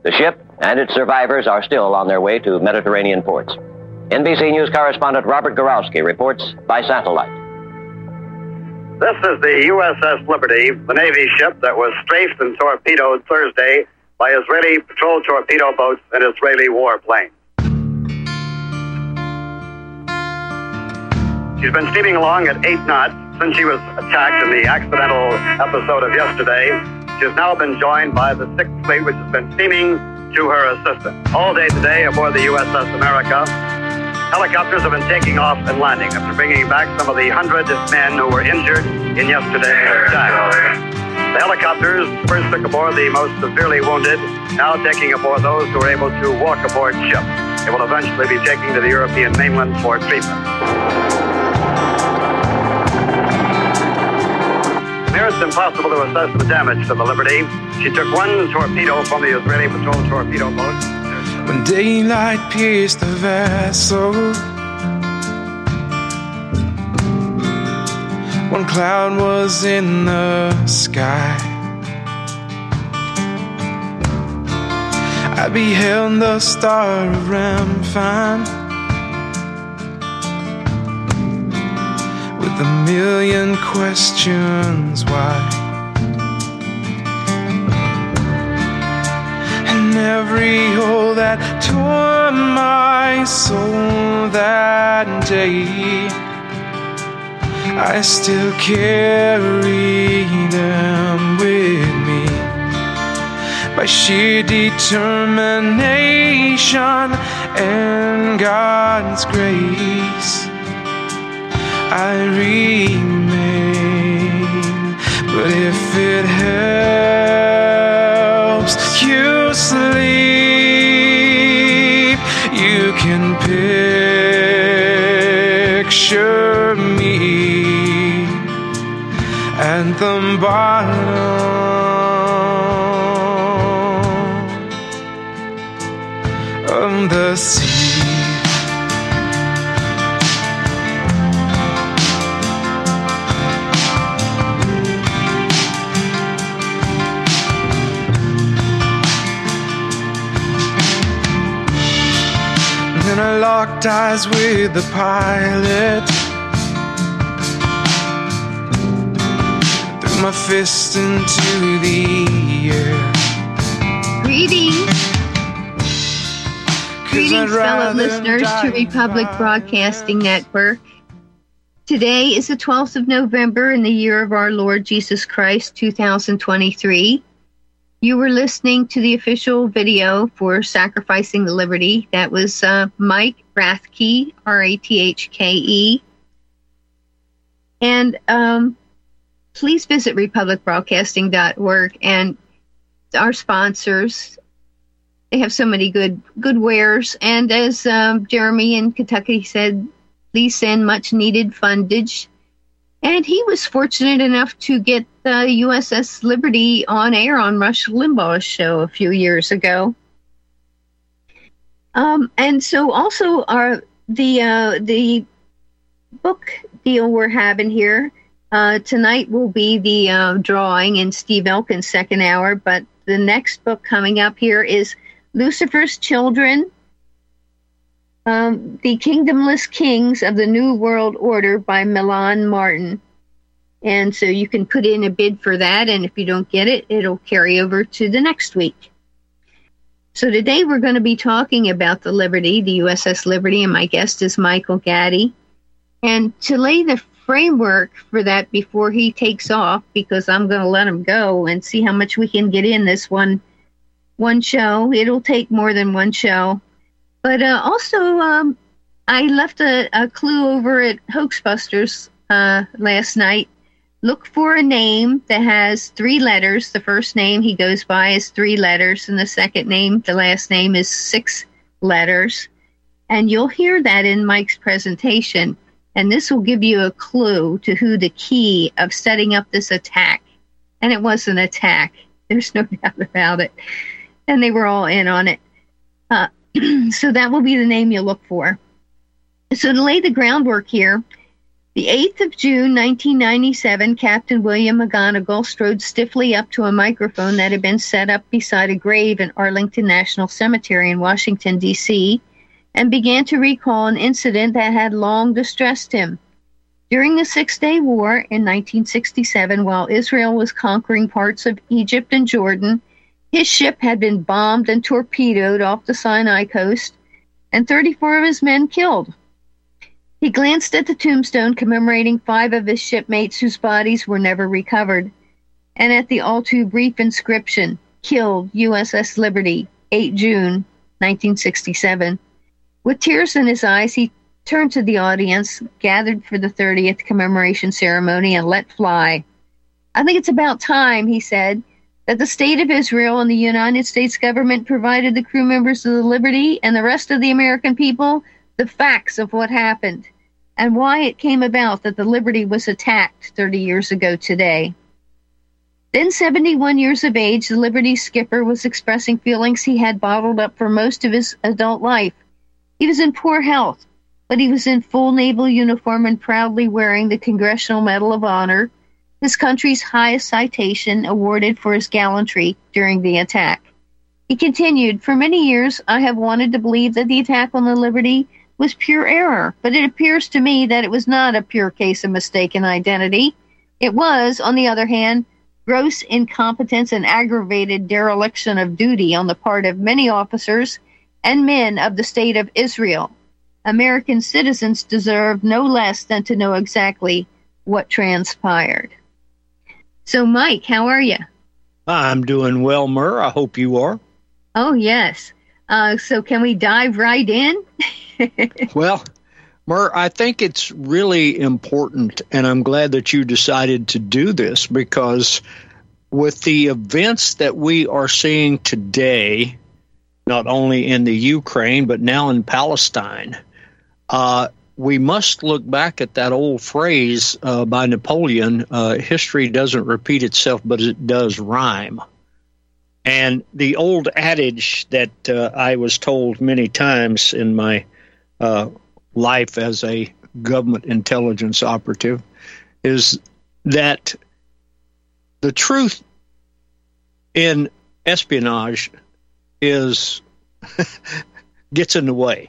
The ship and its survivors are still on their way to Mediterranean ports. NBC News correspondent Robert Gorowski reports by satellite. This is the USS Liberty, the Navy ship that was strafed and torpedoed Thursday by Israeli patrol torpedo boats and Israeli warplanes. She's been steaming along at 8 knots since she was attacked in the accidental episode of yesterday. She has now been joined by the 6th Fleet, which has been steaming to her assistance. All day today aboard the USS America, helicopters have been taking off and landing after bringing back some of the 100 men who were injured in yesterday's attack. The helicopters first took aboard the most severely wounded, now taking aboard those who were able to walk aboard ship. They will eventually be taken to the European mainland for treatment. It's impossible to assess the damage to the Liberty. She took one torpedo from the Israeli patrol torpedo boat. When daylight pierced the vessel, one cloud was in the sky. I beheld the star of Rampham with a million questions why, and every hole that tore my soul that day, I still carry them with me. By sheer determination and God's grace, I remain. But if it helps you sleep, you can picture me at the bottom of the sea. Then I locked eyes with the pilot, threw my fist into the air. Greetings, fellow listeners to Republic Broadcasting Network. Today is the 12th of November in the year of our Lord Jesus Christ, 2023. You were listening to the official video for Sacrificing the Liberty. That was Mike Rathke, Rathke. And please visit republicbroadcasting.org and our sponsors. They have so many good wares. And as Jeremy in Kentucky said, please send much needed fundage. And he was fortunate enough to get the USS Liberty on air on Rush Limbaugh's show a few years ago. And so also the book deal we're having here tonight will be the drawing in Steve Elkin's second hour, but the next book coming up here is Lucifer's Children, The Kingdomless Kings of the New World Order by Milan Martin. And so you can put in a bid for that, and if you don't get it, it'll carry over to the next week. So today we're going to be talking about the Liberty, the USS Liberty, and my guest is Michael Gaddy. And to lay the framework for that before he takes off, because I'm going to let him go and see how much we can get in this one show. It'll take more than one show. But also, I left a clue over at Hoaxbusters last night. Look for a name that has 3 letters. The first name he goes by is 3 letters, and the second name, the last name, is 6 letters. And you'll hear that in Mike's presentation. And this will give you a clue to who the key of setting up this attack. And it was an attack. There's no doubt about it. And they were all in on it. So that will be the name you'll look for. So to lay the groundwork here, The 8th of June, 1997, Captain William McGonigal strode stiffly up to a microphone that had been set up beside a grave in Arlington National Cemetery in Washington, D.C., and began to recall an incident that had long distressed him. During the Six-Day War in 1967, while Israel was conquering parts of Egypt and Jordan, his ship had been bombed and torpedoed off the Sinai coast, and 34 of his men killed. He glanced at the tombstone commemorating 5 of his shipmates whose bodies were never recovered, and at the all-too-brief inscription, "Killed USS Liberty, 8 June, 1967. With tears in his eyes, he turned to the audience, gathered for the 30th commemoration ceremony, and let fly. "I think it's about time," he said, "that the State of Israel and the United States government provided the crew members of the Liberty and the rest of the American people the facts of what happened and why it came about that the Liberty was attacked 30 years ago today." Then, 71 years of age, the Liberty's skipper was expressing feelings he had bottled up for most of his adult life. He was in poor health, but he was in full naval uniform and proudly wearing the Congressional Medal of Honor, his country's highest citation awarded for his gallantry during the attack. He continued, "For many years, I have wanted to believe that the attack on the Liberty was pure error, but it appears to me that it was not a pure case of mistaken identity. It was, on the other hand, gross incompetence and aggravated dereliction of duty on the part of many officers and men of the State of Israel. American citizens deserve no less than to know exactly what transpired." So, Mike, how are you? I'm doing well, Mur. I hope you are. Oh, yes. So can we dive right in? Well, Mur, I think it's really important, and I'm glad that you decided to do this, because with the events that we are seeing today, not only in the Ukraine, but now in Palestine, we must look back at that old phrase by Napoleon, history doesn't repeat itself, but it does rhyme. And the old adage that I was told many times in my life as a government intelligence operative is that the truth in espionage is gets in the way.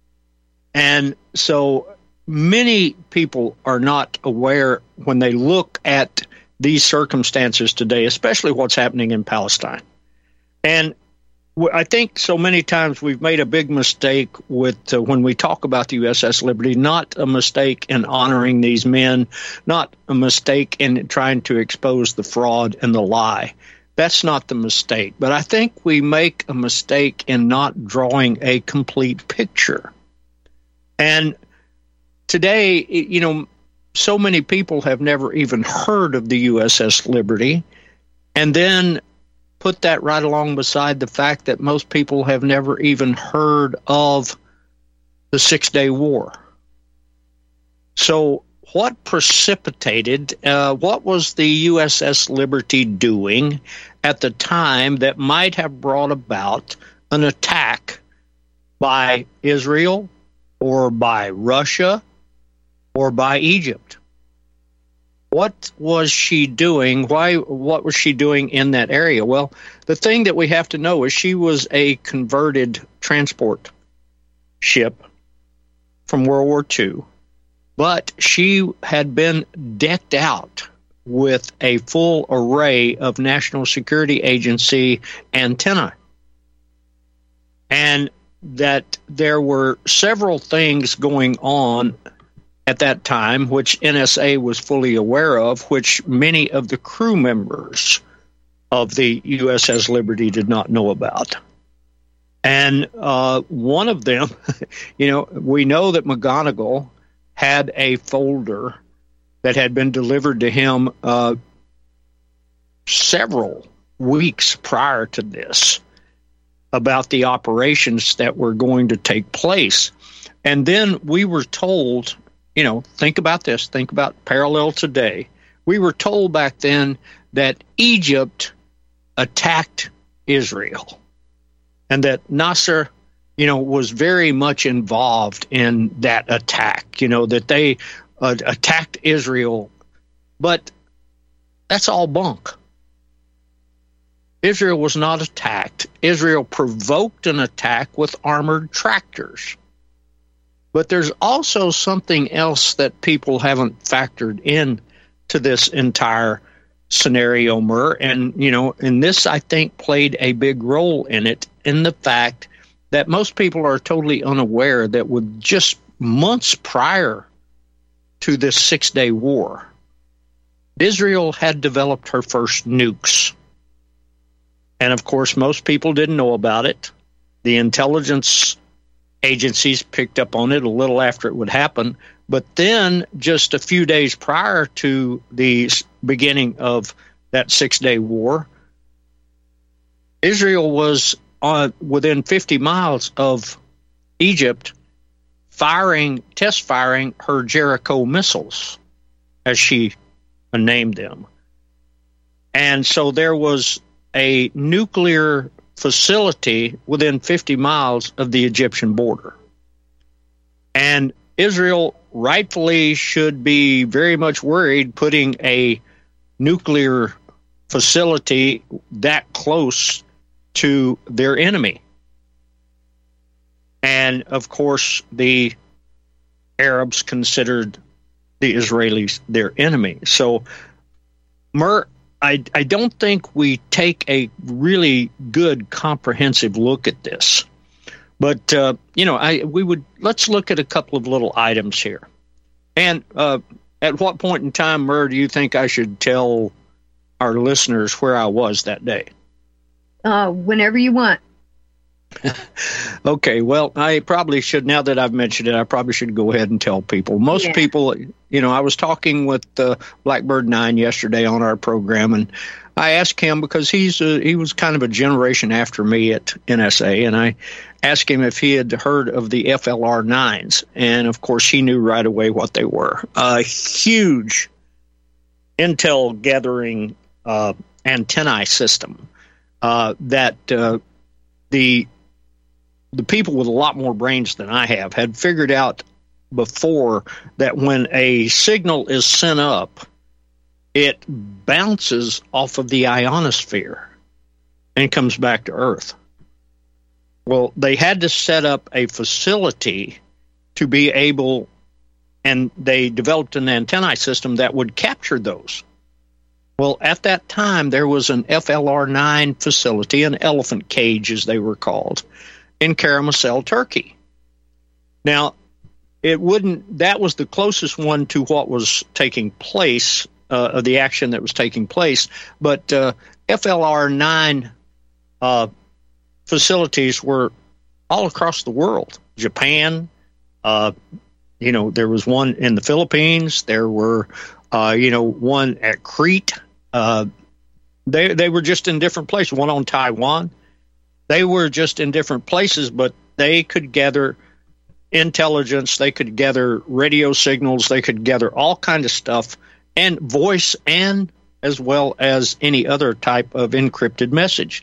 And so many people are not aware when they look at these circumstances today, especially what's happening in Palestine. And I think so many times we've made a big mistake with when we talk about the USS Liberty, not a mistake in honoring these men, not a mistake in trying to expose the fraud and the lie. That's not the mistake. But I think we make a mistake in not drawing a complete picture. And today, you know, so many people have never even heard of the USS Liberty, and then put that right along beside the fact that most people have never even heard of the Six-Day War. So what precipitated, what was the USS Liberty doing at the time that might have brought about an attack by Israel or by Russia or by Egypt? What was she doing? What was she doing in that area? Well, the thing that we have to know is she was a converted transport ship from World War II, but she had been decked out with a full array of National Security Agency antennae. And that there were several things going on at that time, which NSA was fully aware of, which many of the crew members of the USS Liberty did not know about. And one of them, you know, we know that McGonigal had a folder that had been delivered to him several weeks prior to this about the operations that were going to take place. And then we were told, you know, think about this, think about parallel today. We were told back then that Egypt attacked Israel and that Nasser, you know, was very much involved in that attack, you know, that they attacked Israel. But that's all bunk. Israel was not attacked. Israel provoked an attack with armored tractors. But there's also something else that people haven't factored in to this entire scenario, Murr. And, and this, I think, played a big role in it, in the fact that most people are totally unaware that with just months prior to this 6-day war, Israel had developed her first nukes. And, of course, most people didn't know about it. The intelligence agencies picked up on it a little after it would happen. But then, just a few days prior to the beginning of that 6-day war, Israel was within 50 miles of Egypt test firing her Jericho missiles, as she named them. And so there was a nuclear facility within 50 miles of the Egyptian border. And Israel rightfully should be very much worried putting a nuclear facility that close to their enemy. And, of course, the Arabs considered the Israelis their enemy. So, Murr, I don't think we take a really good comprehensive look at this. But, let's look at a couple of little items here. And at what point in time, Murr, do you think I should tell our listeners where I was that day? Whenever you want. Okay, well, I probably should, now that I've mentioned it, I probably should go ahead and tell people. Most people, I was talking with Blackbird 9 yesterday on our program, and I asked him, because he was kind of a generation after me at NSA, and I asked him if he had heard of the FLR-9s, and of course he knew right away what they were. A huge intel gathering antennae system that the people with a lot more brains than I have had figured out before that when a signal is sent up, it bounces off of the ionosphere and comes back to Earth. Well, they had to set up a facility to be able, and they developed an antennae system that would capture those. Well, at that time, there was an FLR-9 facility, an elephant cage, as they were called, in Karamsel, Turkey. Now, that was the closest one to what was taking place, of the action that was taking place, but FLR-9 facilities were all across the world. Japan, there was one in the Philippines, there were, one at Crete. They were just in different places, one on Taiwan. They were just in different places, but they could gather intelligence, they could gather radio signals, they could gather all kinds of stuff, and voice, and as well as any other type of encrypted message.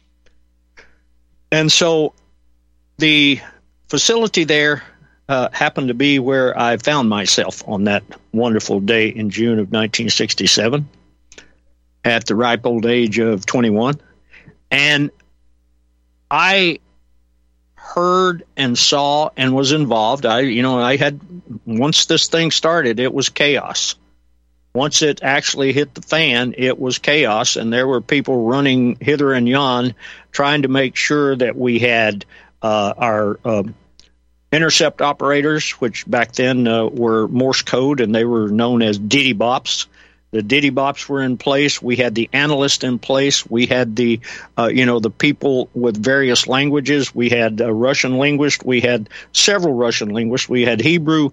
And so the facility there happened to be where I found myself on that wonderful day in June of 1967 at the ripe old age of 21. And I heard and saw and was involved. I had, once this thing started, it was chaos. Once it actually hit the fan, it was chaos, and there were people running hither and yon trying to make sure that we had our intercept operators, which back then were Morse code, and they were known as Diddy-bops. The Diddy-bops were in place. We had the analyst in place. We had the people with various languages. We had a Russian linguist. We had several Russian linguists. We had Hebrew,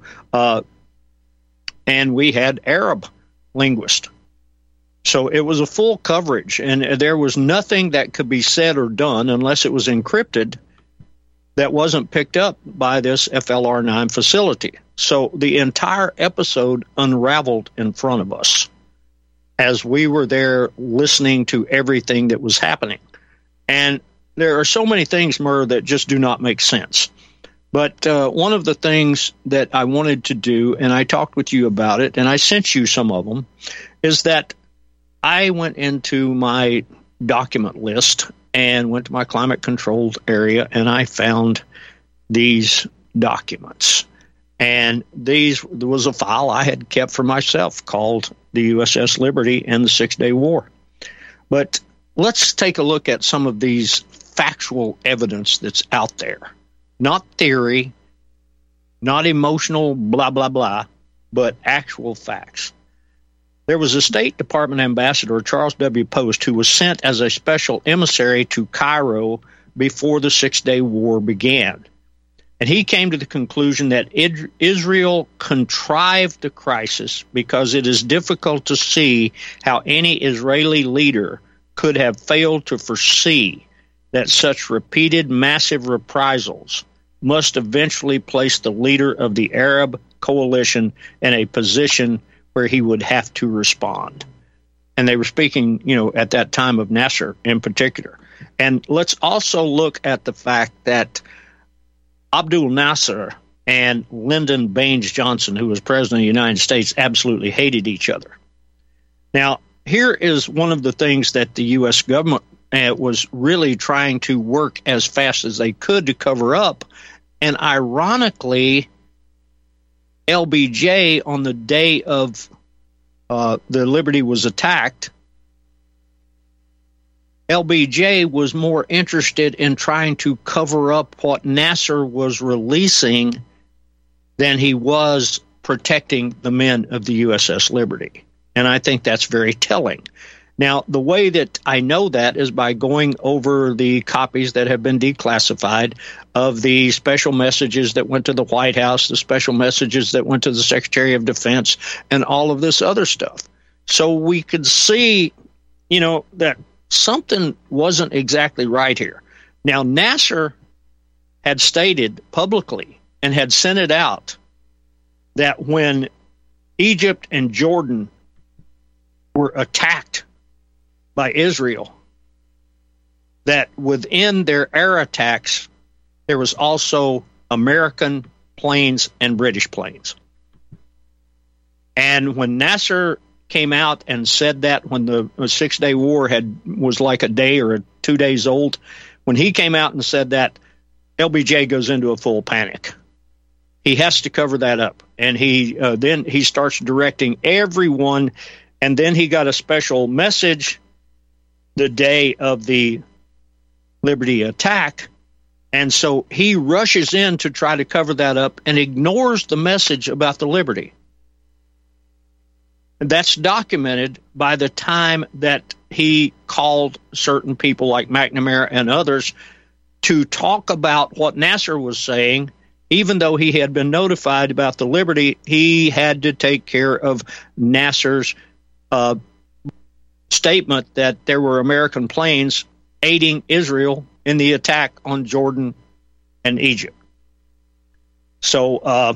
and we had Arab linguists. So it was a full coverage, and there was nothing that could be said or done unless it was encrypted that wasn't picked up by this FLR-9 facility. So the entire episode unraveled in front of us as we were there listening to everything that was happening. And there are so many things, Murr, that just do not make sense. But one of the things that I wanted to do, and I talked with you about it, and I sent you some of them, is that I went into my document list and went to my climate-controlled area, and I found these documents. And there was a file I had kept for myself called the USS Liberty and the Six-Day War. But let's take a look at some of these factual evidence that's out there. Not theory, not emotional blah, blah, blah, but actual facts. There was a State Department ambassador, Charles W. Post, who was sent as a special emissary to Cairo before the Six-Day War began. And he came to the conclusion that Israel contrived the crisis because it is difficult to see how any Israeli leader could have failed to foresee that such repeated massive reprisals must eventually place the leader of the Arab coalition in a position where he would have to respond. And they were speaking, at that time of Nasser in particular. And let's also look at the fact that Abdul Nasser and Lyndon Baines Johnson, who was president of the United States, absolutely hated each other. Now, here is one of the things that the U.S. government was really trying to work as fast as they could to cover up. And ironically, LBJ, on the day of the Liberty was attacked, LBJ was more interested in trying to cover up what Nasser was releasing than he was protecting the men of the USS Liberty. And I think that's very telling. Now, the way that I know that is by going over the copies that have been declassified of the special messages that went to the White House, the special messages that went to the Secretary of Defense, and all of this other stuff. So we could see, that something wasn't exactly right here. Now, Nasser had stated publicly and had sent it out that when Egypt and Jordan were attacked by Israel, that within their air attacks, there was also American planes and British planes. And when Nasser came out and said that when the Six-Day War was like a day or 2 days old, when he came out and said that, LBJ goes into a full panic. He has to cover that up. And then he starts directing everyone, and then he got a special message the day of the Liberty attack, and so he rushes in to try to cover that up and ignores the message about the Liberty. And that's documented by the time that he called certain people like McNamara and others to talk about what Nasser was saying. Even though he had been notified about the Liberty, he had to take care of Nasser's statement that there were American planes aiding Israel in the attack on Jordan and Egypt. So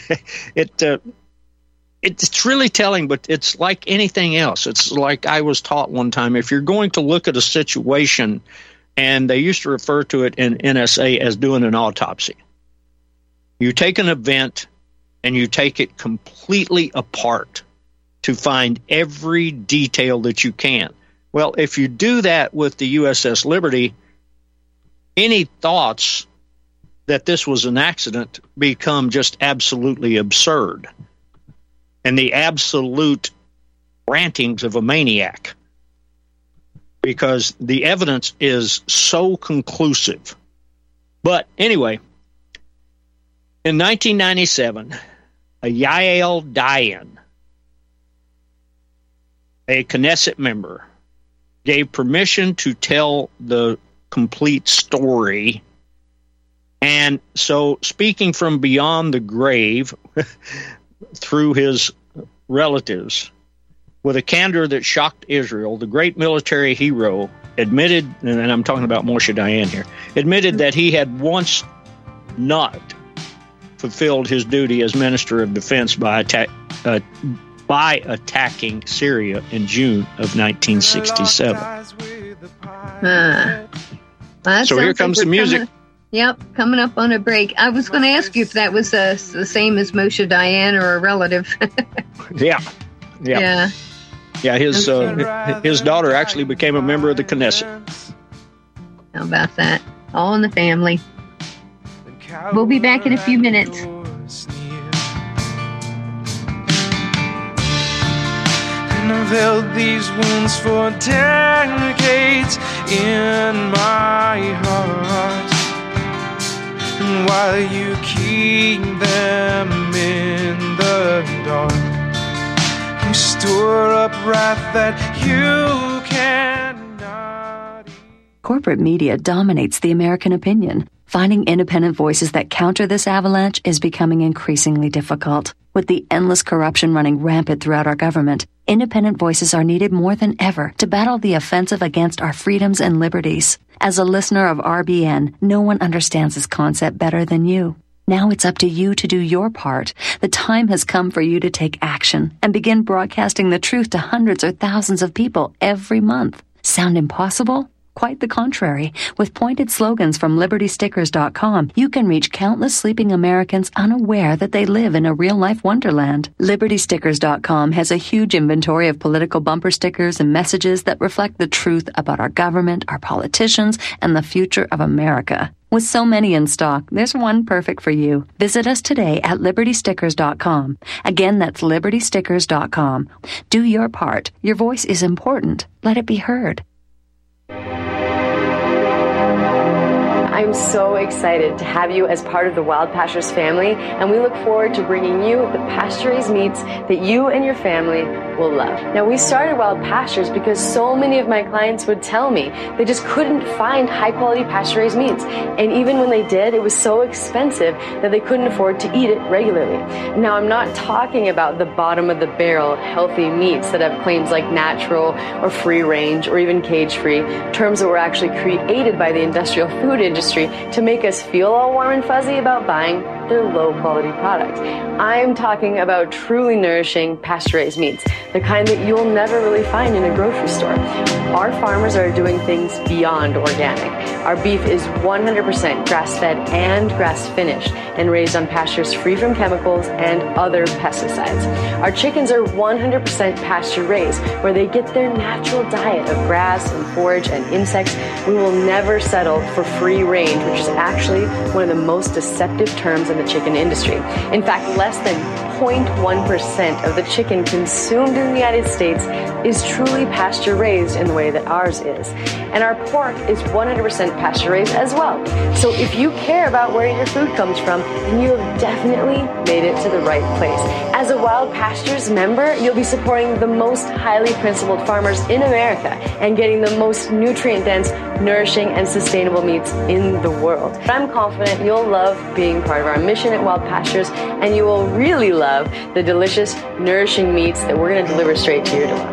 it's really telling, but it's like anything else. It's like I was taught one time, if you're going to look at a situation, and they used to refer to it in NSA as doing an autopsy. You take an event and you take it completely apart to find every detail that you can. Well, if you do that with the USS Liberty, any thoughts that this was an accident become just absolutely absurd. And the absolute rantings of a maniac. Because the evidence is so conclusive. But anyway, in 1997, a Yael Dayan, a Knesset member, gave permission to tell the complete story. And so, speaking from beyond the grave through his relatives, with a candor that shocked Israel, the great military hero admitted, and I'm talking about Moshe Dayan here, admitted that he had once not fulfilled his duty as Minister of Defense by attacking Syria in June of 1967. So here comes the music. Yep, coming up on a break. I was going to ask you if that was the same as Moshe Dayan or a relative. Yeah. Yeah. Yeah, his daughter actually became a member of the Knesset. How about that? All in the family. We'll be back in a few minutes. And I've held these wounds for decades in my heart. And while you keep them in the dark, you store up wrath that you cannot eat. Corporate media dominates the American opinion. Finding independent voices that counter this avalanche is becoming increasingly difficult. With the endless corruption running rampant throughout our government, independent voices are needed more than ever to battle the offensive against our freedoms and liberties. As a listener of RBN, no one understands this concept better than you. Now it's up to you to do your part. The time has come for you to take action and begin broadcasting the truth to hundreds or thousands of people every month. Sound impossible? Quite the contrary. With pointed slogans from LibertyStickers.com, you can reach countless sleeping Americans unaware that they live in a real-life wonderland. LibertyStickers.com has a huge inventory of political bumper stickers and messages that reflect the truth about our government, our politicians, and the future of America. With so many in stock, there's one perfect for you. Visit us today at LibertyStickers.com. Again, that's LibertyStickers.com. Do your part. Your voice is important. Let it be heard. I'm so excited to have you as part of the Wild Pastures family, and we look forward to bringing you the pasture-raised meats that you and your family will love. Now, we started Wild Pastures because so many of my clients would tell me they just couldn't find high-quality pasture-raised meats, and even when they did, it was so expensive that they couldn't afford to eat it regularly. Now, I'm not talking about the bottom-of-the-barrel healthy meats that have claims like natural or free-range or even cage-free, terms that were actually created by the industrial food industry to make us feel all warm and fuzzy about buying their low-quality products. I'm talking about truly nourishing pasture-raised meats, the kind that you'll never really find in a grocery store. Our farmers are doing things beyond organic. Our beef is 100% grass-fed and grass-finished and raised on pastures free from chemicals and other pesticides. Our chickens are 100% pasture-raised, where they get their natural diet of grass and forage and insects. We will never settle for free range, which is actually one of the most deceptive terms in the chicken industry. In fact, less than 0.1% of the chicken consumed in the United States is truly pasture-raised in the way that ours is. And our pork is 100% pasture-raised as well. So if you care about where your food comes from, then you have definitely made it to the right place. As a Wild Pastures member, you'll be supporting the most highly principled farmers in America and getting the most nutrient-dense, nourishing, and sustainable meats in the world. I'm confident you'll love being part of our mission at Wild Pastures, and you will really love the delicious, nourishing meats that we're going to deliver straight to your door.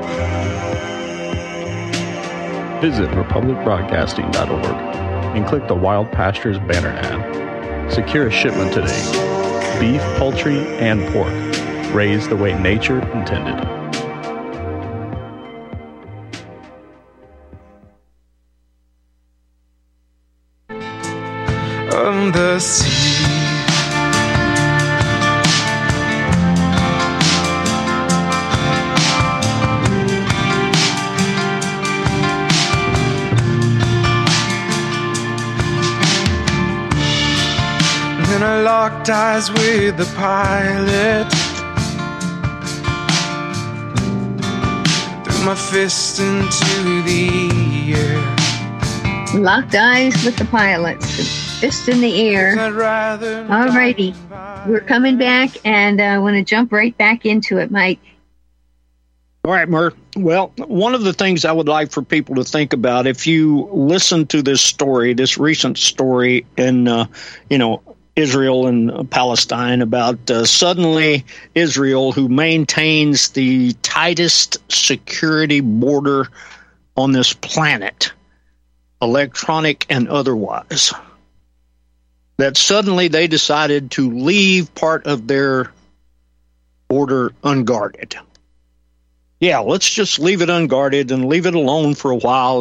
Visit republicbroadcasting.org and click the Wild Pastures banner ad. Secure a shipment today. Beef, poultry, and pork, raised the way nature intended. On the sea, then I locked eyes with the pilot, threw my fist into the air. Locked eyes with the pilots. Fist in the air. Alrighty. We're coming back, and I want to jump right back into it, Mike. All right, Mur. Well, one of the things I would like for people to think about, if you listen to this story, this recent story in, Israel and Palestine about suddenly Israel, who maintains the tightest security border on this planet, electronic and otherwise, that suddenly they decided to leave part of their border unguarded. Yeah, let's just leave it unguarded and leave it alone for a while, and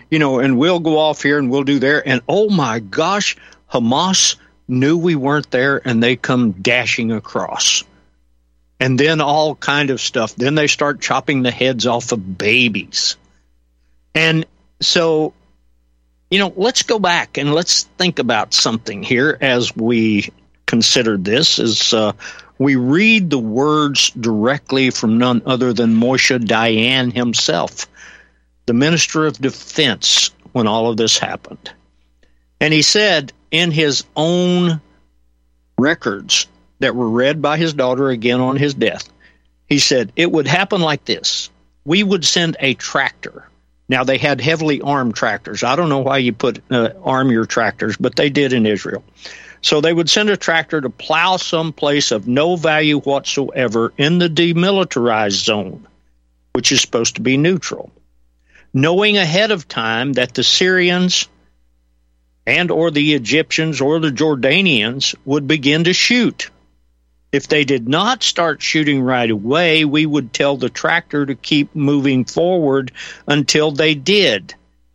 and we'll go off here and we'll do there. And oh my gosh, Hamas knew we weren't there and they come dashing across. And then all kind of stuff. Then they start chopping the heads off of babies. And so, let's go back and let's think about something here as we consider this. As we read the words directly from none other than Moshe Dayan himself, the Minister of Defense, when all of this happened. And he said in his own records that were read by his daughter again on his death, he said, it would happen like this. We would send a tractor. Now, they had heavily armed tractors. I don't know why you put arm your tractors, but they did in Israel. So they would send a tractor to plow some place of no value whatsoever in the demilitarized zone, which is supposed to be neutral, knowing ahead of time that the Syrians and or the Egyptians or the Jordanians would begin to shoot. If they did not start shooting right away, we would tell the tractor to keep moving forward until they did.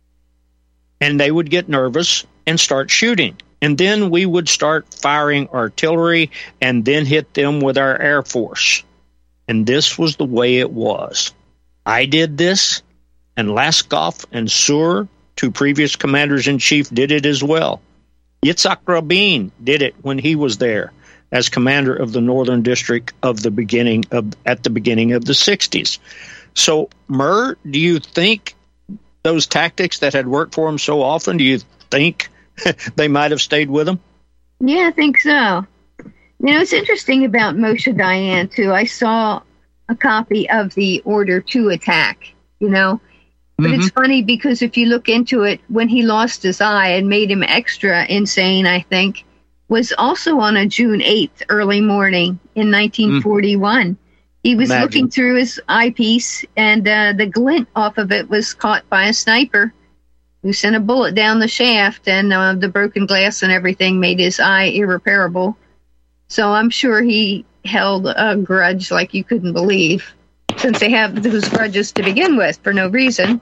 And they would get nervous and start shooting. And then we would start firing artillery and then hit them with our Air Force. And this was the way it was. I did this, and Laskoff and Sur, two previous commanders-in-chief, did it as well. Yitzhak Rabin did it when he was there as commander of the Northern District at the beginning of the 60s. So, Mur, do you think those tactics that had worked for him so often, do you think they might have stayed with him? Yeah, I think so. It's interesting about Moshe Dayan, too. I saw a copy of the order to attack, But it's funny because if you look into it, when he lost his eye and made him extra insane, I think, was also on a June 8th early morning in 1941. He was looking through his eyepiece, and the glint off of it was caught by a sniper who sent a bullet down the shaft, and the broken glass and everything made his eye irreparable. So I'm sure he held a grudge like you couldn't believe, since they have those grudges to begin with for no reason.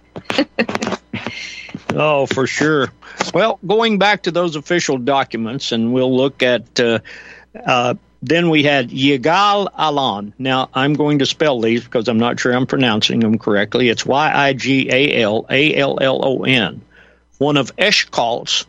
Oh, for sure. Well, going back to those official documents, and we'll look at, then we had Yigal Allon. Now, I'm going to spell these because I'm not sure I'm pronouncing them correctly. It's Yigalallon, one of Eshkol's,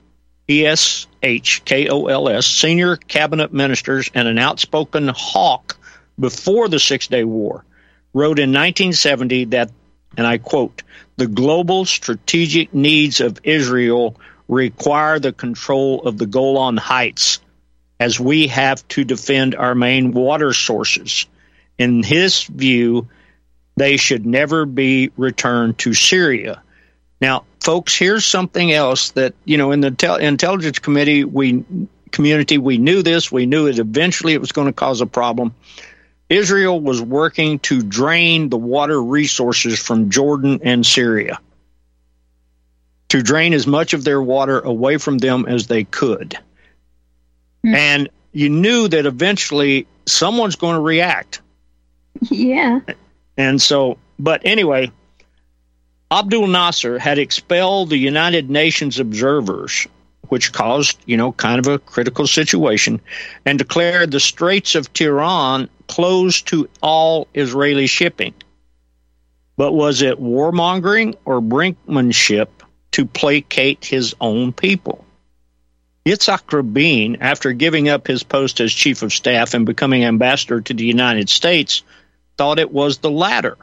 Eshkols, senior cabinet ministers and an outspoken hawk before the Six-Day War, wrote in 1970 that, and I quote, the global strategic needs of Israel require the control of the Golan Heights, as we have to defend our main water sources. In his view, they should never be returned to Syria. Now, folks, here's something else that, in the intelligence community, we knew this. We knew it eventually it was going to cause a problem. Israel was working to drain the water resources from Jordan and Syria, to drain as much of their water away from them as they could. And you knew that eventually someone's going to react. Yeah. And so, but anyway, Abdul Nasser had expelled the United Nations observers, which caused, kind of a critical situation, and declared the Straits of Tiran closed to all Israeli shipping. But was it warmongering or brinkmanship to placate his own people? Yitzhak Rabin, after giving up his post as chief of staff and becoming ambassador to the United States, thought it was the latter.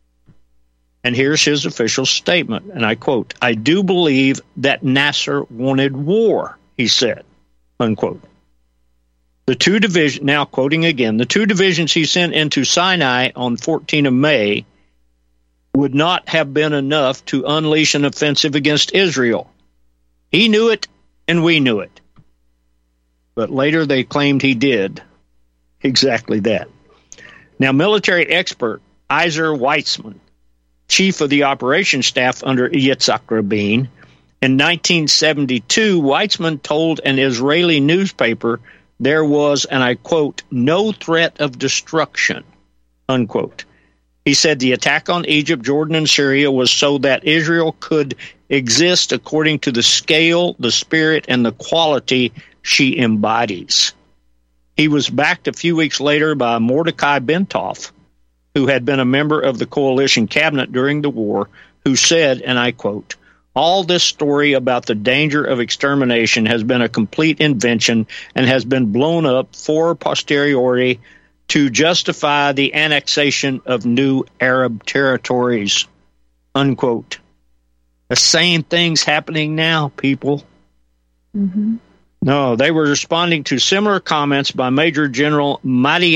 And here's his official statement, and I quote, I do believe that Nasser wanted war, he said, unquote. The two divisions, now quoting again, the two divisions he sent into Sinai on 14 of May would not have been enough to unleash an offensive against Israel. He knew it, and we knew it. But later they claimed he did exactly that. Now, military expert Izer Weitzman, chief of the operations staff under Yitzhak Rabin, in 1972, Weitzman told an Israeli newspaper there was, and I quote, no threat of destruction, unquote. He said the attack on Egypt, Jordan, and Syria was so that Israel could exist according to the scale, the spirit, and the quality she embodies. He was backed a few weeks later by Mordecai Bentoff, who had been a member of the coalition cabinet during the war, who said, and I quote, "All this story about the danger of extermination has been a complete invention and has been blown up for posteriori to justify the annexation of new Arab territories," unquote. The same thing's happening now, people. Mm-hmm. No, they were responding to similar comments by Major General Matti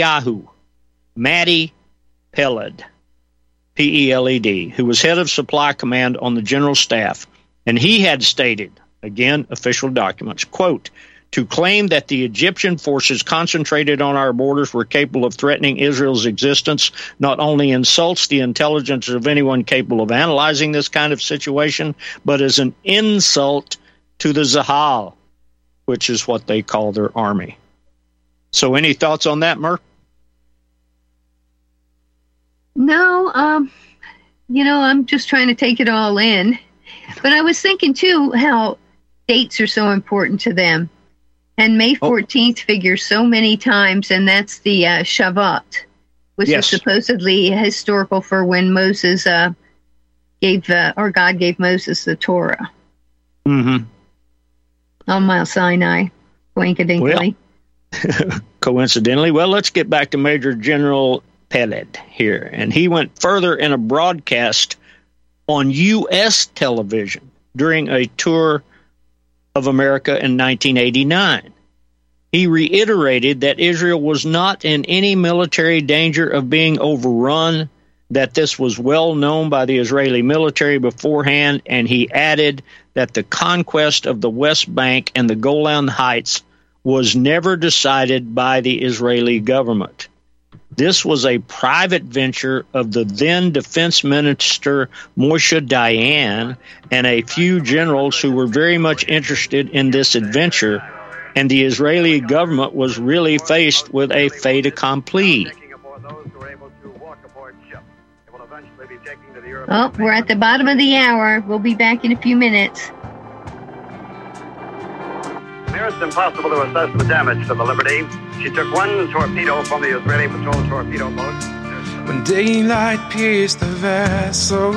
Peled, P-E-L-E-D, who was head of Supply Command on the General Staff, and he had stated, again, official documents, quote, "To claim that the Egyptian forces concentrated on our borders were capable of threatening Israel's existence not only insults the intelligence of anyone capable of analyzing this kind of situation, but is an insult to the Zahal," which is what they call their army. So any thoughts on that, Murph? No, I'm just trying to take it all in. But I was thinking, too, how dates are so important to them. And May 14th figures so many times, and that's the Shavuot, which is supposedly historical for when Moses God gave Moses the Torah. Mm-hmm. On Mount Sinai, coincidentally. Coincidentally. Well, let's get back to Major General Peled here. And he went further in a broadcast on U.S. television during a tour of America in 1989. He reiterated that Israel was not in any military danger of being overrun, that this was well known by the Israeli military beforehand, and he added that the conquest of the West Bank and the Golan Heights was never decided by the Israeli government. This was a private venture of the then Defense Minister Moshe Dayan and a few generals who were very much interested in this adventure, and the Israeli government was really faced with a fait accompli. Oh, we're at the bottom of the hour. We'll be back in a few minutes. It's impossible to assess the damage to the Liberty. She took one torpedo from the Israeli patrol torpedo boat. When daylight pierced the vessel,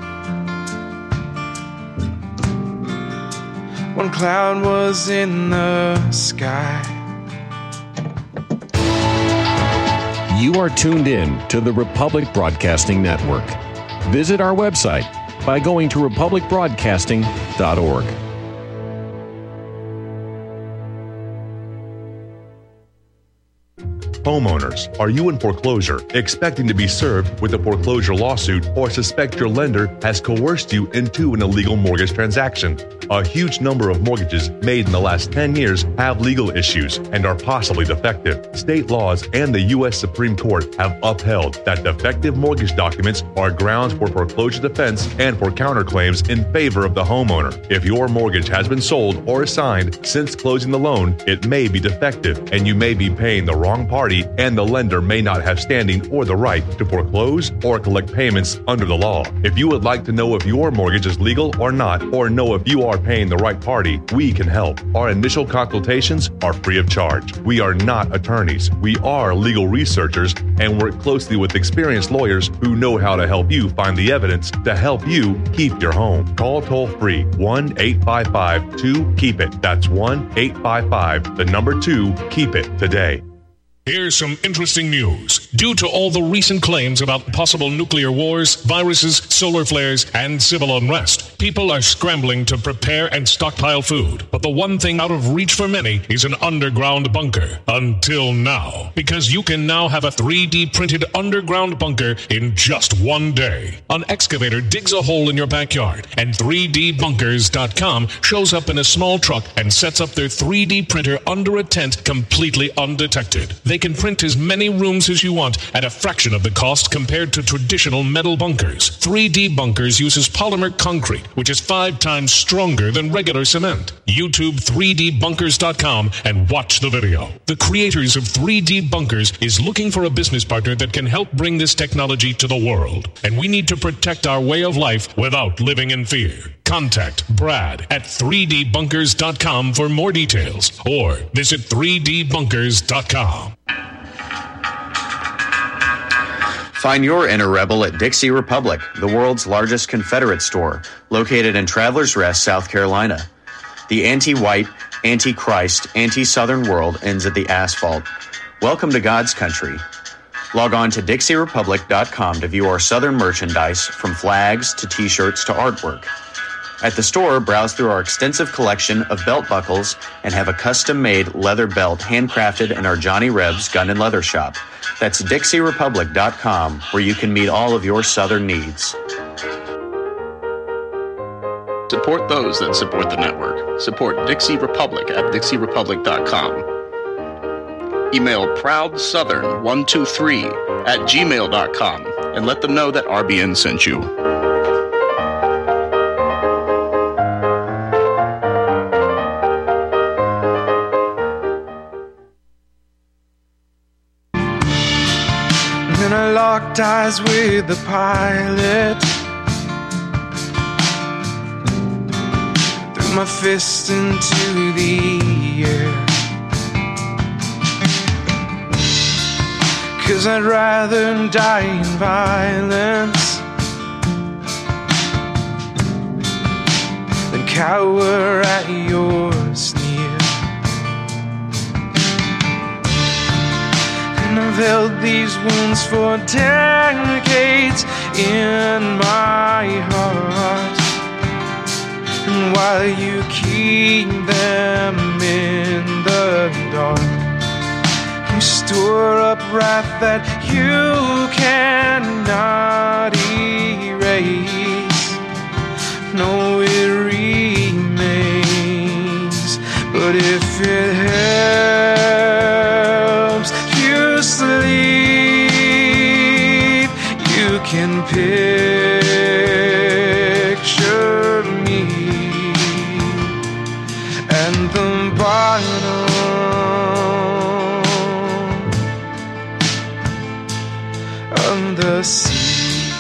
one cloud was in the sky. You are tuned in to the Republic Broadcasting Network. Visit our website by going to republicbroadcasting.org. Homeowners, are you in foreclosure, expecting to be served with a foreclosure lawsuit, or suspect your lender has coerced you into an illegal mortgage transaction? A huge number of mortgages made in the last 10 years have legal issues and are possibly defective. State laws and the U.S. Supreme Court have upheld that defective mortgage documents are grounds for foreclosure defense and for counterclaims in favor of the homeowner. If your mortgage has been sold or assigned since closing the loan, it may be defective and you may be paying the wrong party, and the lender may not have standing or the right to foreclose or collect payments under the law. If you would like to know if your mortgage is legal or not, or know if you are paying the right party, we can help. Our initial consultations are free of charge. We are not attorneys. We are legal researchers and work closely with experienced lawyers who know how to help you find the evidence to help you keep your home. Call toll-free 1-855-2-KEEP-IT. That's 1-855-2-KEEP-IT today. Here's some interesting news. Due to all the recent claims about possible nuclear wars, viruses, solar flares, and civil unrest, people are scrambling to prepare and stockpile food. But the one thing out of reach for many is an underground bunker. Until now. Because you can now have a 3D printed underground bunker in just one day. An excavator digs a hole in your backyard, and 3dbunkers.com shows up in a small truck and sets up their 3D printer under a tent completely undetected. They can print as many rooms as you want at a fraction of the cost compared to traditional metal bunkers. 3D 3D Bunkers uses polymer concrete, which is 5 times stronger than regular cement. YouTube 3dbunkers.com and watch the video. The creators of 3D Bunkers is looking for a business partner that can help bring this technology to the world. And we need to protect our way of life without living in fear. Contact Brad at 3dbunkers.com for more details, or visit 3dbunkers.com. Find your inner rebel at Dixie Republic, the world's largest Confederate store, located in Travelers Rest, South Carolina. The anti-white, anti-Christ, anti-Southern world ends at the asphalt. Welcome to God's country. Log on to DixieRepublic.com to view our Southern merchandise, from flags to T-shirts to artwork. At the store, browse through our extensive collection of belt buckles and have a custom-made leather belt handcrafted in our Johnny Rebs Gun and Leather Shop. That's DixieRepublic.com, where you can meet all of your Southern needs. Support those that support the network. Support Dixie Republic at DixieRepublic.com. Email ProudSouthern123@gmail.com and let them know that RBN sent you. Then I locked eyes with the pilot. Threw my fist into the air. 'Cause I'd rather die in violence than cower at your sneer. And I've held these wounds for decades in my heart. And while you keep them in the dark, you store up wrath that you cannot erase. No, it remains. But if it helps you sleep, you can picture me and the bottom of the sea.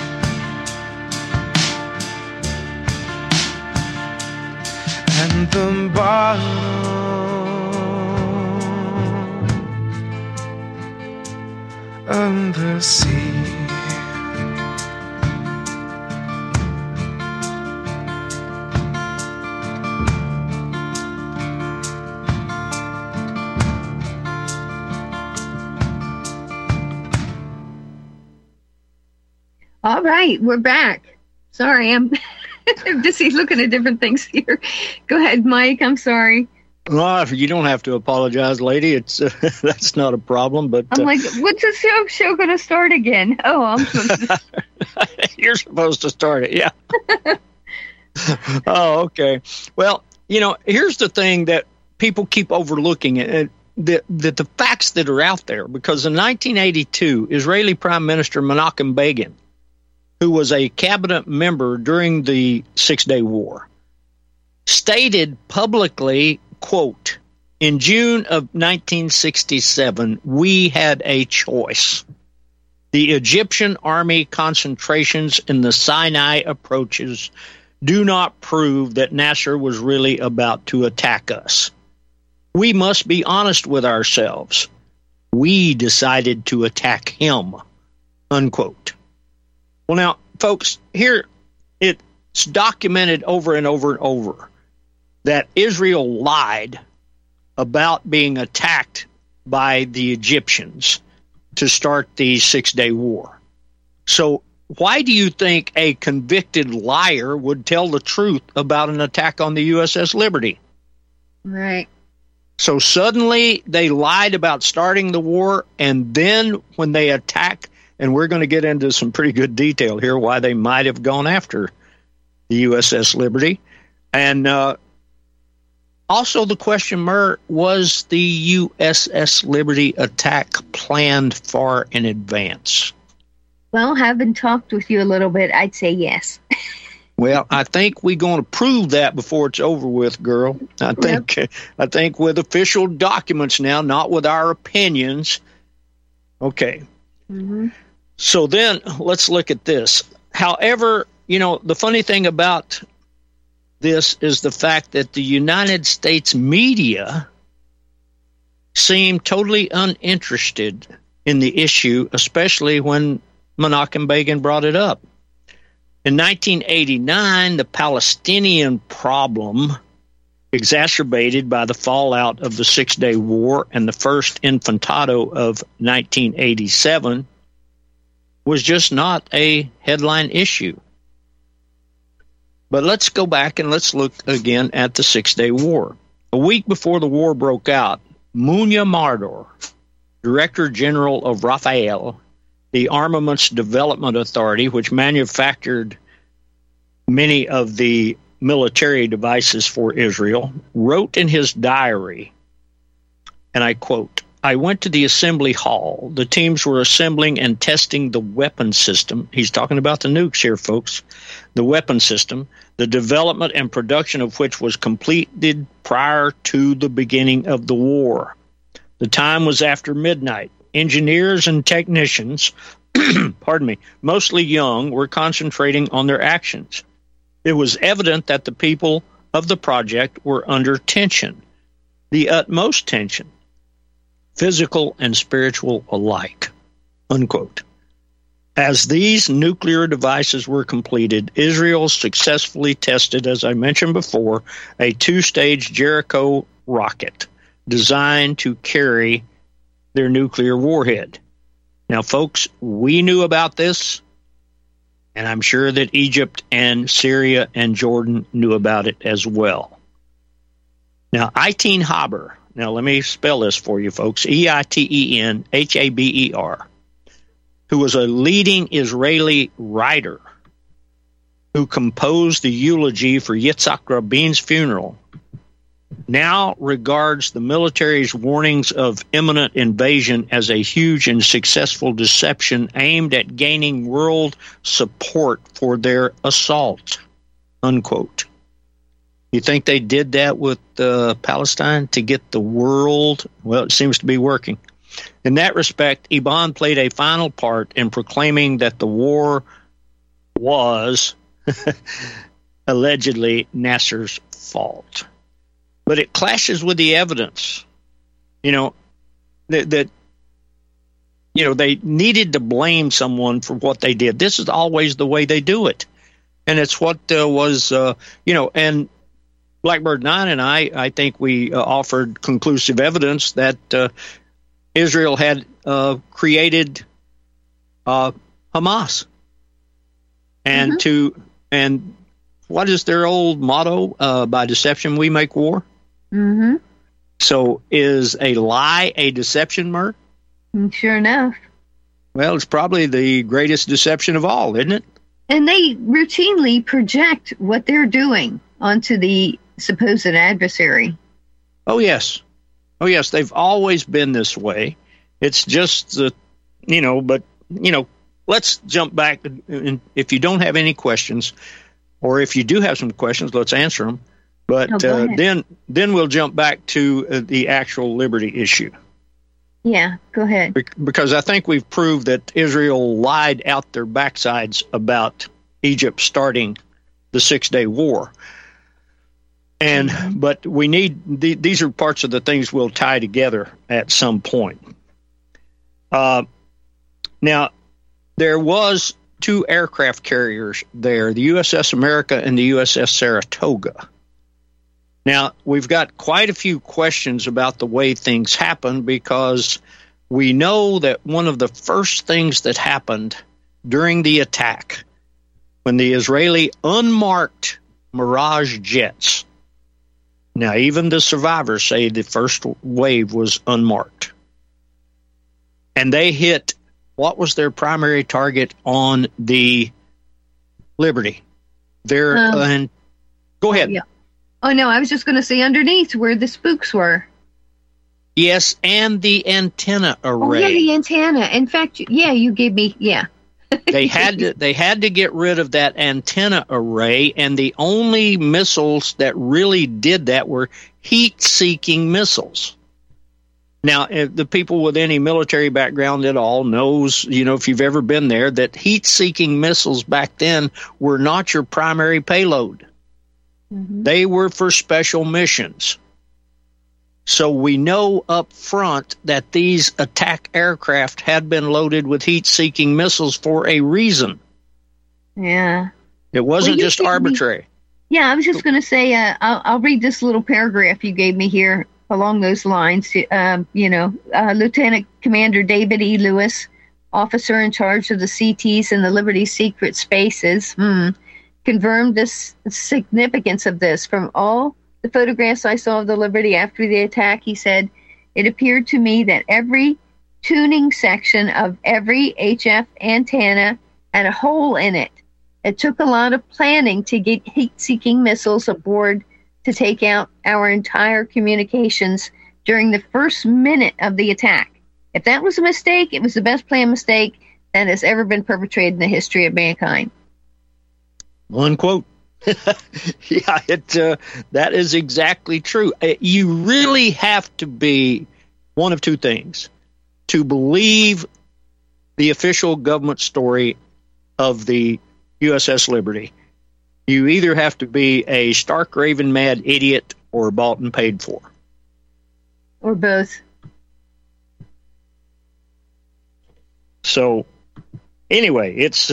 And the bottom of the sea. All right, we're back. Sorry, I'm busy looking at different things here. Go ahead, Mike. I'm sorry. Well, you don't have to apologize, lady. It's that's not a problem. But I'm like, when's the show going to start again? Oh, I'm supposed to. You're supposed to start it, yeah. Oh, okay. Well, here's the thing that people keep overlooking. The facts that are out there, because in 1982, Israeli Prime Minister Menachem Begin, who was a cabinet member during the Six-Day War, stated publicly, quote, "In June of 1967, we had a choice. The Egyptian army concentrations in the Sinai approaches do not prove that Nasser was really about to attack us. We must be honest with ourselves. We decided to attack him," unquote. Well, now, folks, here it's documented over and over and over that Israel lied about being attacked by the Egyptians to start the Six-Day War. So why do you think a convicted liar would tell the truth about an attack on the USS Liberty? Right. So suddenly they lied about starting the war, and then when they attack, and we're going to get into some pretty good detail here why they might have gone after the USS Liberty. And also the question, Murr, was the USS Liberty attack planned far in advance? Well, having talked with you a little bit, I'd say yes. Well, I think we're going to prove that before it's over with, girl. I think with official documents now, not with our opinions. Okay. Mm-hmm. So then let's look at this. However, the funny thing about this is the fact that the United States media seemed totally uninterested in the issue, especially when Menachem Begin brought it up. In 1989, the Palestinian problem, exacerbated by the fallout of the Six-Day War and the First Intifada of 1987, was just not a headline issue. But let's go back and let's look again at the Six-Day War. A week before the war broke out, Munya Mardor, Director General of Rafael, the Armaments Development Authority, which manufactured many of the military devices for Israel, wrote in his diary, and I quote, "I went to the assembly hall. The teams were assembling and testing the weapon system." He's talking about the nukes here, folks. The weapon system, the development and production of which was completed prior to the beginning of the war. The time was after midnight. Engineers and technicians, mostly young, were concentrating on their actions. It was evident that the people of the project were under tension, the utmost tension, physical and spiritual alike, unquote. As these nuclear devices were completed, Israel successfully tested, as I mentioned before, a two-stage Jericho rocket designed to carry their nuclear warhead. Now, folks, we knew about this, and I'm sure that Egypt and Syria and Jordan knew about it as well. Now, Eitan Haber, now let me spell this for you, folks, Eitenhaber, who was a leading Israeli writer who composed the eulogy for Yitzhak Rabin's funeral, now regards the military's warnings of imminent invasion as a huge and successful deception aimed at gaining world support for their assault, unquote. You think they did that with Palestine to get the world? Well, it seems to be working. In that respect, Eban played a final part in proclaiming that the war was allegedly Nasser's fault. But it clashes with the evidence, that they needed to blame someone for what they did. This is always the way they do it. And it's what was, and Blackbird 9 and I think we offered conclusive evidence that Israel had created Hamas. And and what is their old motto? By deception we make war. Mm-hmm. So is a lie a deception, Mer? Sure enough. Well, it's probably the greatest deception of all, isn't it? And they routinely project what they're doing onto the supposed adversary. Oh, yes. They've always been this way. It's just, let's jump back. And if you don't have any questions, or if you do have some questions, let's answer them. But then we'll jump back to the actual liberty issue. Yeah, go ahead. Because I think we've proved that Israel lied out their backsides about Egypt starting the Six-Day War. But we need these are parts of the things we'll tie together at some point. Now, there was two aircraft carriers there, the USS America and the USS Saratoga. Now, we've got quite a few questions about the way things happened because we know that one of the first things that happened during the attack, when the Israeli unmarked Mirage jets, now even the survivors say the first wave was unmarked, and they hit, what was their primary target on the Liberty? Go ahead. Yeah. Oh, no, I was just going to say underneath where the spooks were. Yes, and the antenna array. Oh, yeah, the antenna. In fact, you gave me, They had to get rid of that antenna array, and the only missiles that really did that were heat-seeking missiles. Now, the people with any military background at all knows, if you've ever been there, that heat-seeking missiles back then were not your primary payload. Mm-hmm. They were for special missions. So we know up front that these attack aircraft had been loaded with heat-seeking missiles for a reason. Yeah. It wasn't just arbitrary. I was just going to say, I'll read this little paragraph you gave me here along those lines. Lieutenant Commander David E. Lewis, officer in charge of the CTs and the Liberty secret spaces, confirmed the significance of this. From all the photographs I saw of the Liberty after the attack, he said, it appeared to me that every tuning section of every HF antenna had a hole in it. It took a lot of planning to get heat-seeking missiles aboard to take out our entire communications during the first minute of the attack. If that was a mistake, it was the best planned mistake that has ever been perpetrated in the history of mankind. Unquote. That is exactly true. You really have to be one of two things: to believe the official government story of the USS Liberty. You either have to be a stark raving mad idiot or bought and paid for. Or both. So, anyway, it's...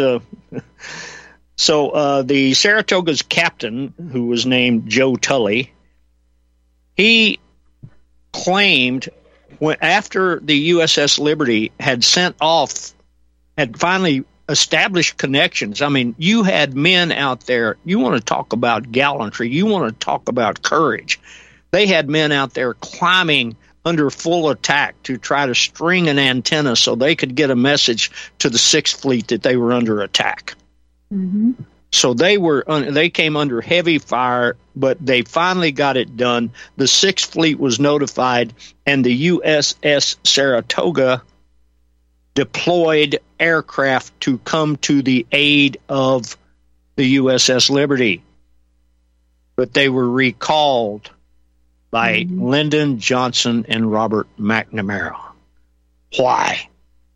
the Saratoga's captain, who was named Joe Tully, he claimed after the USS Liberty had finally established connections. I mean, you had men out there. You want to talk about gallantry. You want to talk about courage. They had men out there climbing under full attack to try to string an antenna so they could get a message to the Sixth Fleet that they were under attack. Mm-hmm. So they came under heavy fire, but they finally got it done. The Sixth Fleet was notified, and the USS Saratoga deployed aircraft to come to the aid of the USS Liberty. But they were recalled by Lyndon Johnson and Robert McNamara. Why?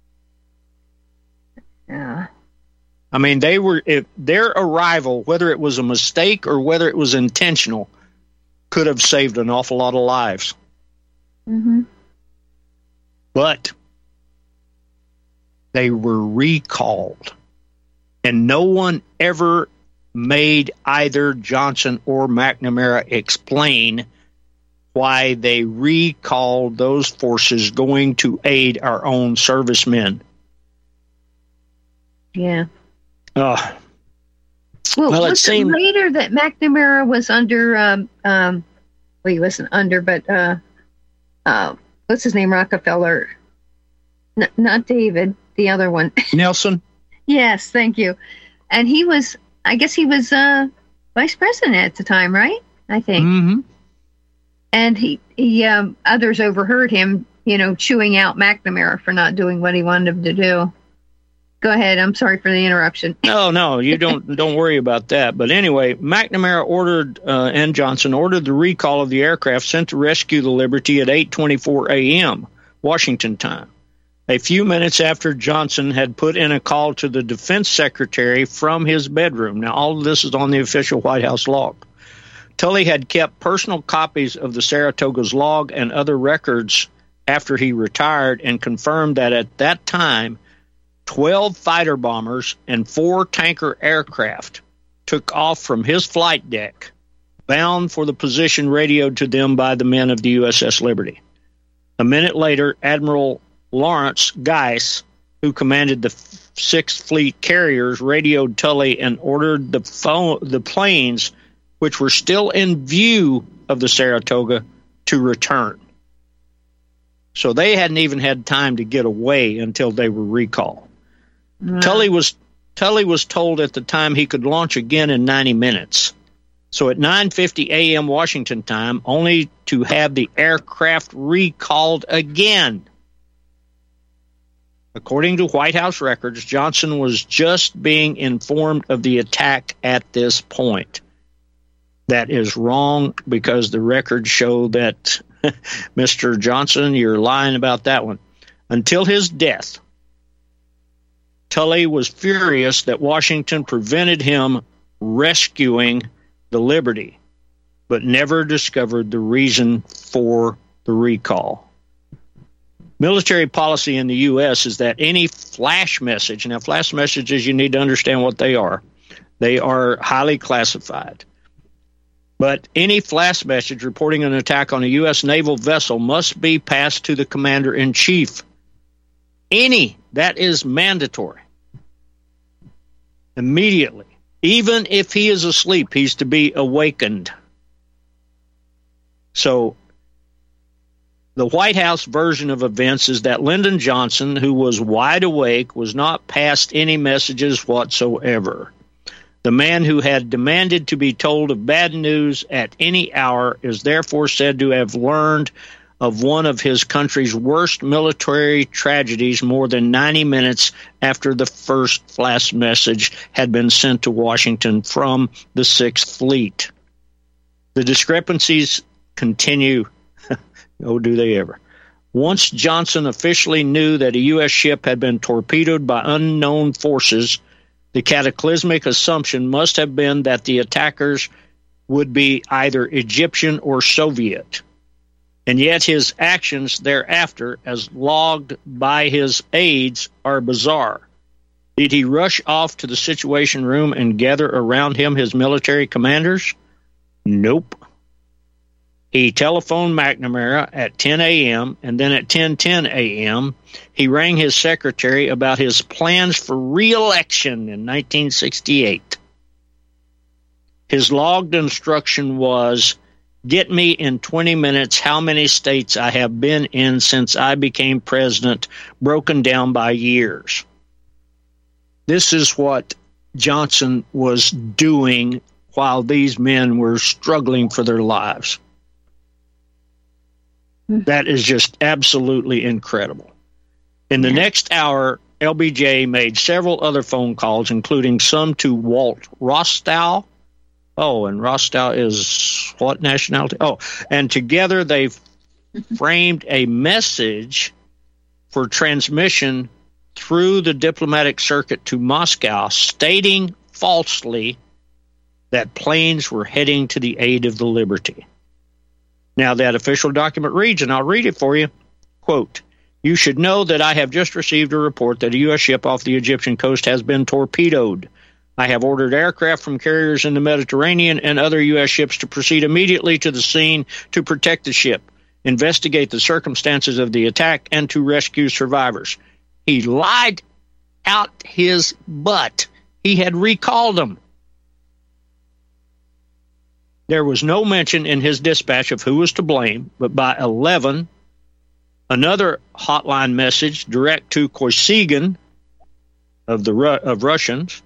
Yeah. I mean, their arrival, whether it was a mistake or whether it was intentional, could have saved an awful lot of lives. Mm-hmm. But they were recalled, and no one ever made either Johnson or McNamara explain why they recalled those forces going to aid our own servicemen. Yeah. Well, it seemed later that McNamara was under. He wasn't under, but what's his name? Rockefeller. Not David. The other one. Nelson. Yes, thank you. And he was. I guess he was vice president at the time, right? I think. Mm-hmm. And he others overheard him, chewing out McNamara for not doing what he wanted him to do. Go ahead. I'm sorry for the interruption. No, you don't worry about that. But anyway, McNamara and Johnson ordered the recall of the aircraft sent to rescue the Liberty at 8:24 a.m. Washington time. A few minutes after Johnson had put in a call to the defense secretary from his bedroom. Now, all of this is on the official White House log. Tully had kept personal copies of the Saratoga's log and other records after he retired, and confirmed that at that time, 12 fighter bombers and 4 tanker aircraft took off from his flight deck, bound for the position radioed to them by the men of the USS Liberty. A minute later, Admiral Lawrence Geiss, who commanded the Sixth Fleet carriers, radioed Tully and ordered the planes, which were still in view of the Saratoga, to return. So they hadn't even had time to get away until they were recalled. Wow. Tully was told at the time he could launch again in 90 minutes. So at 9:50 a.m. Washington time, only to have the aircraft recalled again. According to White House records, Johnson was just being informed of the attack at this point. That is wrong because the records show that, Mr. Johnson, you're lying about that one. Until his death, Tully was furious that Washington prevented him rescuing the Liberty, but never discovered the reason for the recall. Military policy in the U.S. is that any flash message, now flash messages, you need to understand what they are. They are highly classified. But any flash message reporting an attack on a U.S. naval vessel must be passed to the commander-in-chief. That is mandatory. Immediately. Even if he is asleep, he's to be awakened. So, the White House version of events is that Lyndon Johnson, who was wide awake, was not passed any messages whatsoever. The man who had demanded to be told of bad news at any hour is therefore said to have learned of one of his country's worst military tragedies more than 90 minutes after the first flash message had been sent to Washington from the Sixth Fleet. The discrepancies continue. Oh, do they ever. Once Johnson officially knew that a U.S. ship had been torpedoed by unknown forces, the cataclysmic assumption must have been that the attackers would be either Egyptian or Soviet. And yet his actions thereafter, as logged by his aides, are bizarre. Did he rush off to the Situation Room and gather around him his military commanders? Nope. He telephoned McNamara at 10 a.m., and then at 10:10 a.m., he rang his secretary about his plans for re-election in 1968. His logged instruction was, get me in 20 minutes how many states I have been in since I became president, broken down by years. This is what Johnson was doing while these men were struggling for their lives. That is just absolutely incredible. In the next hour, LBJ made several other phone calls, including some to Walt Rostow. Oh, and Rostow is what nationality? Oh, and together they framed a message for transmission through the diplomatic circuit to Moscow, stating falsely that planes were heading to the aid of the Liberty. Now, that official document reads, and I'll read it for you, quote, you should know that I have just received a report that a U.S. ship off the Egyptian coast has been torpedoed. I have ordered aircraft from carriers in the Mediterranean and other U.S. ships to proceed immediately to the scene to protect the ship, investigate the circumstances of the attack, and to rescue survivors. He lied out his butt. He had recalled them. There was no mention in his dispatch of who was to blame, but by 11, another hotline message direct to Kosygin of Russians,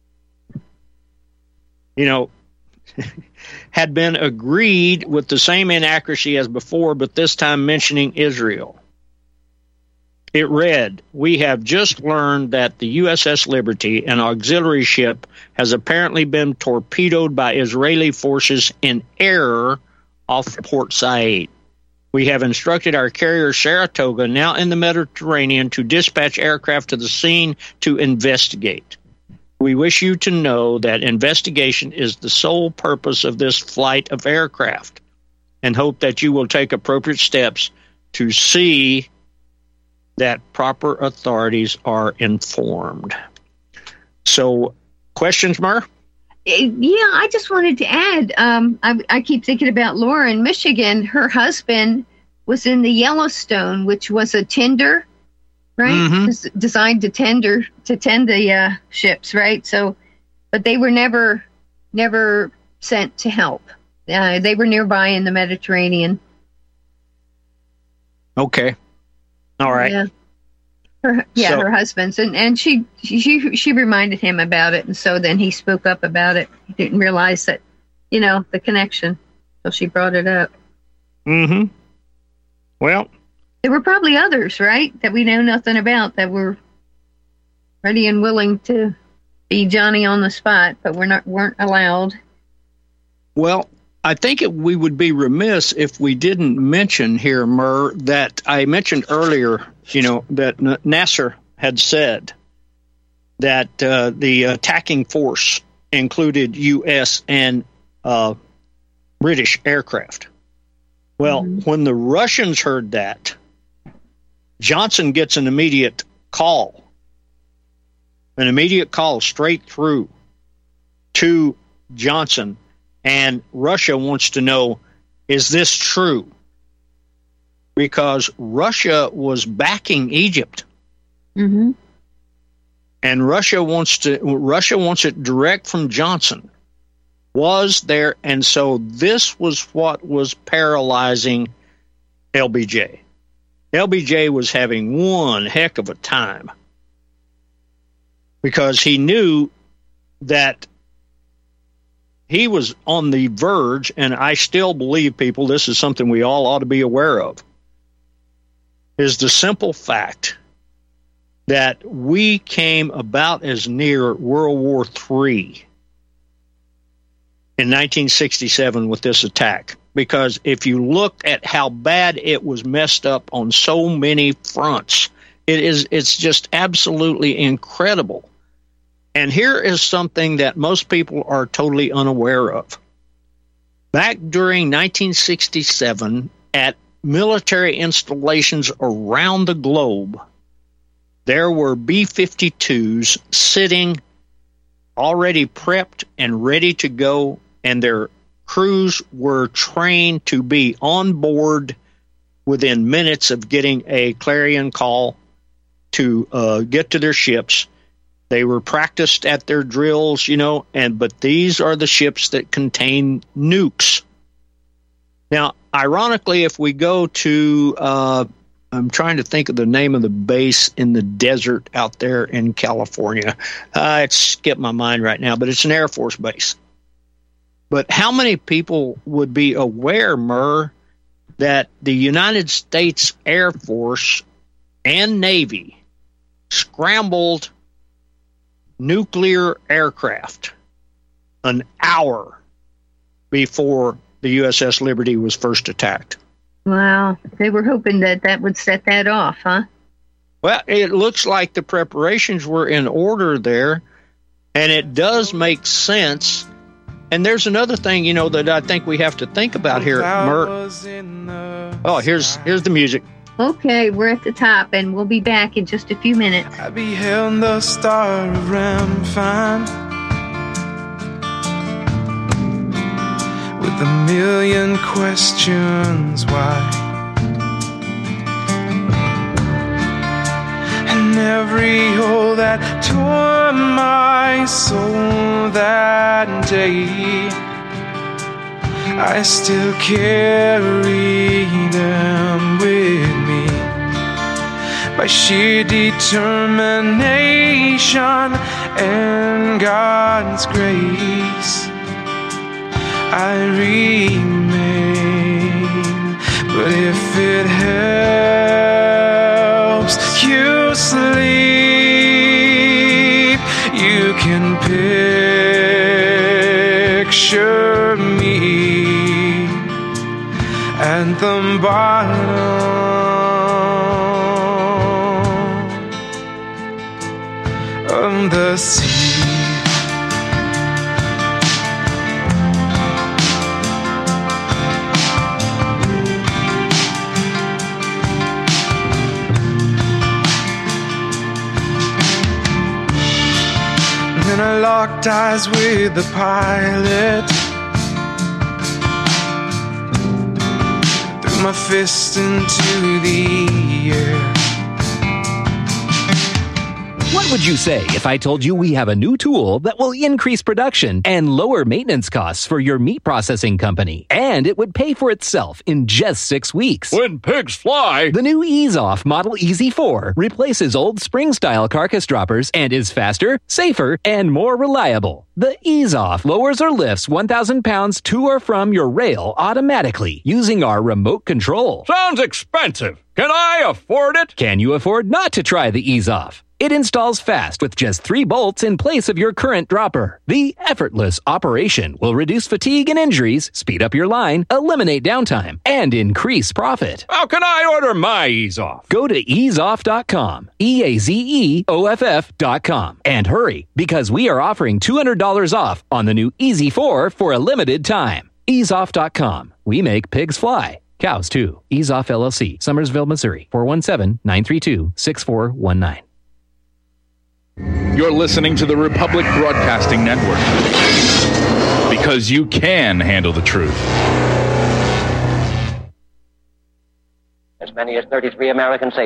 had been agreed with the same inaccuracy as before, but this time mentioning Israel. It read, we have just learned that the USS Liberty, an auxiliary ship, has apparently been torpedoed by Israeli forces in error off Port Said. We have instructed our carrier Saratoga, now in the Mediterranean, to dispatch aircraft to the scene to investigate. We wish you to know that investigation is the sole purpose of this flight of aircraft, and hope that you will take appropriate steps to see that proper authorities are informed. So, questions, Mer? Yeah, I just wanted to add, I keep thinking about Laura in Michigan. Her husband was in the Yellowstone, which was a tender, right? Mm-hmm. Designed to tend the ships, right? So, but they were never sent to help. They were nearby in the Mediterranean. Okay. All right. Yeah. Her husband's, and she reminded him about it, and so then he spoke up about it. He didn't realize that, the connection, so she brought it up. Mm-hmm. Well, there were probably others, right, that we know nothing about that were ready and willing to be Johnny on the spot, but weren't allowed. Well, I think we would be remiss if we didn't mention here, Murr, that I mentioned earlier, that Nasser had said that the attacking force included U.S. and British aircraft. Well, when the Russians heard that, Johnson gets an immediate call straight through to Johnson, and Russia wants to know, is this true? Because Russia was backing Egypt. Mm-hmm. And Russia wants it direct from Johnson. Was there, and so this was what was paralyzing LBJ. LBJ was having one heck of a time because he knew that he was on the verge, and I still believe, people, this is something we all ought to be aware of, is the simple fact that we came about as near World War III in 1967 with this attack. Because if you look at how bad it was messed up on so many fronts, it's just absolutely incredible. And here is something that most people are totally unaware of. Back during 1967, at military installations around the globe, there were B-52s sitting already prepped and ready to go, and their crews were trained to be on board within minutes of getting a clarion call to get to their ships. They were practiced at their drills, but these are the ships that contain nukes. Now, ironically, if we go to, I'm trying to think of the name of the base in the desert out there in California. It skipped my mind right now, but it's an Air Force base. But how many people would be aware, Murr, that the United States Air Force and Navy scrambled nuclear aircraft an hour before the USS Liberty was first attacked? Wow. They were hoping that would set that off, huh? Well, it looks like the preparations were in order there, and it does make sense. And there's another thing, that I think we have to think about here, Murr. Oh, here's the music. Okay, we're at the top, and we'll be back in just a few minutes. I beheld the star of Remphan with a million questions why, and every hole that tore my soul that day, I still carry them with me. By sheer determination and God's grace, I remain. But if it helps you sleep, you can picture me at the bottom of the sea. Then I locked eyes with the pilot, threw my fist into the air. What would you say if I told you we have a new tool that will increase production and lower maintenance costs for your meat processing company? And it would pay for itself in just 6 weeks. When pigs fly! The new EaseOff Model Easy 4 replaces old spring-style carcass droppers and is faster, safer, and more reliable. The EaseOff lowers or lifts 1,000 pounds to or from your rail automatically using our remote control. Sounds expensive. Can I afford it? Can you afford not to try the EaseOff? It installs fast with just 3 bolts in place of your current dropper. The effortless operation will reduce fatigue and injuries, speed up your line, eliminate downtime, and increase profit. How can I order my EaseOff? Go to easeoff.com, EAZEOFF.com, and hurry, because we are offering $200 off on the new Easy 4 for a limited time. EaseOff.com. We make pigs fly. Cows, too. EaseOff LLC, Summersville, Missouri. 417-932-6419. You're listening to the Republic Broadcasting Network. Because you can handle the truth. As many as 33 American